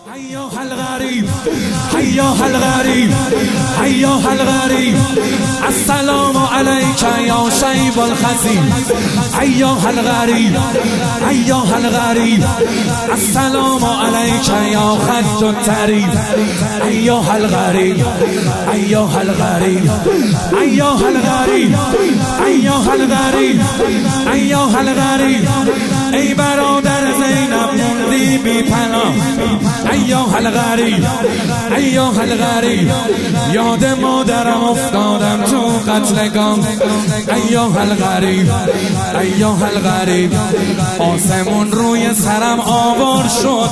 أيها الغريب أيها الغريب أيها الغريب السلام عليك يا شيب الخزي أيها الغريب أيها الغريب السلام عليك يا خد التريب أيها الغريب أيها الغريب أيها الغريب أيها الغريب أيها الغريب ای برادر زینب موندی بی پناه ایها الغریب ایها الغریب یاد مادرم افتادم تو قتلگاه ایها الغریب ایها الغریب آسمون روی سرم آوار شد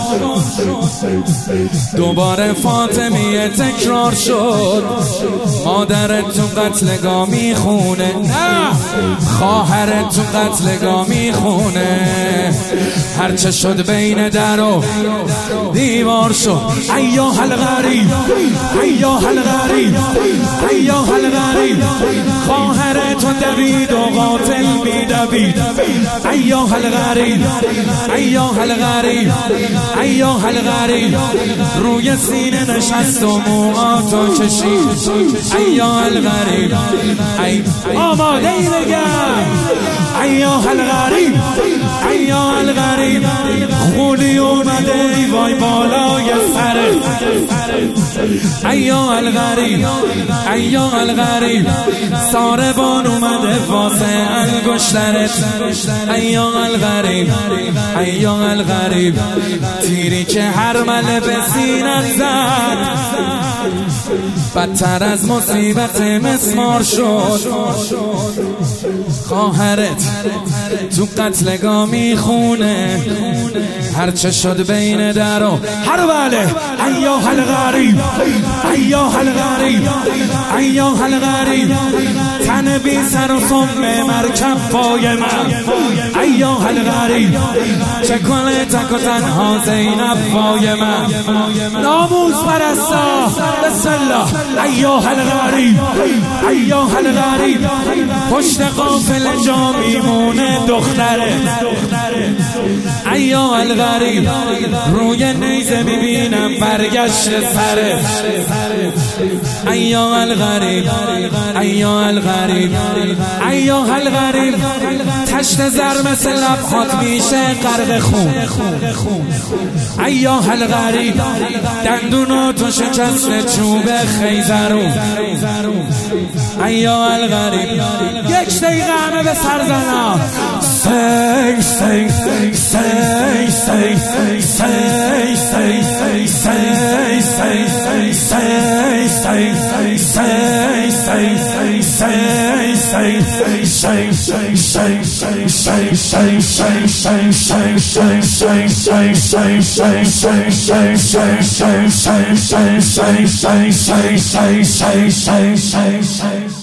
دوباره فاطمیه تکرار شد مادرت تو قتلگاه میخونه خواهرت تو قتلگاه میخونه هرچه شد بین در و دیوار شد ایها الغریب ایها الغریب ایها الغریب خواهرتون دوید و قاتل میدوید ایها الغریب ایها الغریب ایها الغریب روی سینه نشست و موهاتو کشید ایها الغریب آماده ای بگم ایها الغریب ایها الغریب خولی اومده ای وای بالای سرت ایها الغریب ایها الغریب ساربان اومده واسه انگشترت ایها الغریب ایها الغریب تیری که هر مله به سینت زد بدتر از مصیبت مسمار شد خواهرت تو قتلگاه میخونه هرچه شد بین در و هر بله ایها الغریب ایها الغریب ایها الغریب تن بی سر و سم مرکب پای من ایها الغریب چه کنه تک و تنها زینب پای من ناموس پرستا بسم الله ایها الغریب ایها الغریب پشت قافل جا میمونه دختره ایها الغریب روی نیزه میبینم برگشت سره ایها الغریب ایها الغریب ایها الغریب تشت زر مثل لبخات میشه غرق خون ایها الغریب دندوناتو شکسته چوب خیزرون ایها الغریب یک دقیقه همه به سر زنم سی سی سی سی سی سی سی سی سی